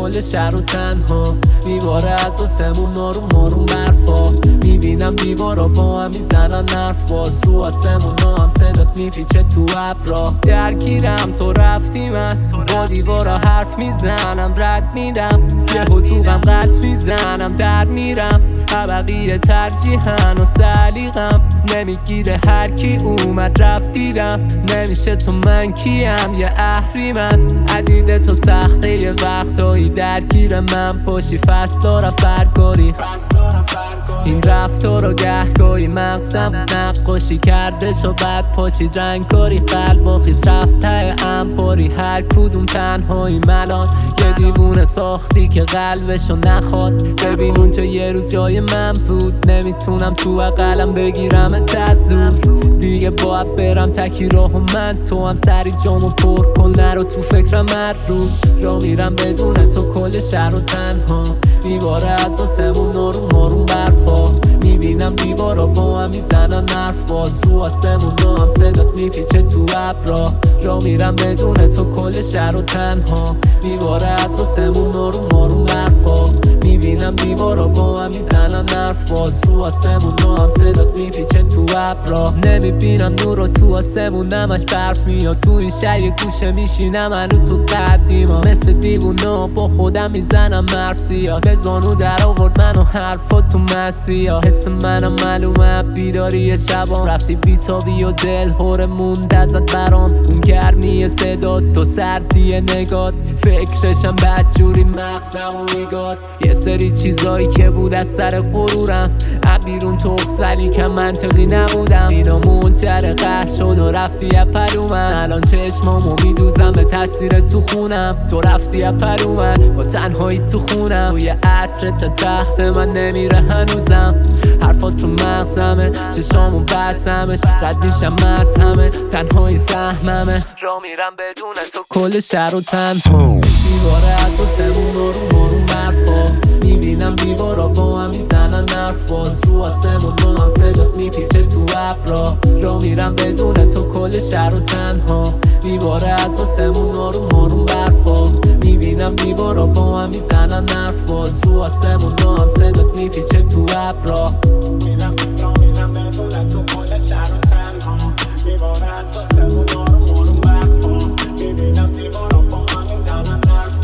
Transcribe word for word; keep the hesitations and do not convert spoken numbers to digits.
کل شهر و تنها دیواره از آسمون آروم آروم برفا میبینم دیوارا با هم میزنن حرف باز رو آسمون هم صدات میپیچه تو ابرا درگیرم تو رفتی من با دیوارا حرف میزنم رد میدم یهو تو غم قط میزنم در میرم بقیه ترجیحن و سلیقم نمیگیره هر کی اومد رفت دیدم نمیشه تو من کیم یه اهریمن عدیده تو سخته یه وقتایی درگیر من پاشی فصل رفرگاری این رفتار و گهگاهی مغزم نقاشی کرده شو بعد پاچید رنگ کاری قلب و خیز رفته انباری هر کدوم تنهایی ملان یه دیوونه ساختی که قلبشو نخواد ببین اونجا یه روز جای من بود نمیتونم تو اقلم بگیرم از دور دیگه باید برم تکی راه و من تو هم سری جامو پر کن نرو تو فکرم هر روز را میرم بدون تو کل شهر و تنها دیواره از آسمون آروم آروم برفا میبینم دیوارا با هم میزنن حرف باز رو آسمون هم صدات میپیچه تو ابرا را میرم بدون تو کل شهر و تنها دیواره از آسمون آروم آروم برفا میبینم دیوارا با هم میزنن حرف باز رو آسمون هم صدات میپیچه تو ابرا نمیبینم نور رو تو آسمون نمش برف میاد تو این شهر یه گوشه میشینم هنو تو قدیما مثل دیوونه با خودم میزنم حرف سیاه به زانو در آورد منو حرفا تو مسیح حس منم معلومه بیداری شبام رفتی بیتابی و دل هور موند ازت برام اون گرمی صدات تو سردی نگات فکرشم بدجوری مغزم و میگاد یه سری چیزایی که بود از سر غرورم بیرون توکس ولی که منطقی نبودم اینا منجر قهر شد و رفتی اپلومن الان چشمامو میدوزم به تصویر تو خونم تو رفتی اپلومن با تنهایی تو خونم روی عطر تا تخت من نمیره هنوزم حرفات رو مغزمه چشامو بستمش رد میشم از همه تنهایی سهممه را میرم بدون تو کل شهر و تنها دیواره از آسمون آروم آروم برفا میبینم دیوارا با هم میزنن حرف باز رو آسمون هم صدات میپیچه تو ابرا را میرم بدون تو کل شهر و تنها دیواره از آسمون آروم آروم برفا میبینم دیوارا با هم میزنن حرف باز رو آسمون هم صدات میپیچه تو ابرا میرم را میرم بدون تو کل شهر و تنها دیواره از آسمون آروم آروم برفا میبینم دیوارا با هم میزنن حرف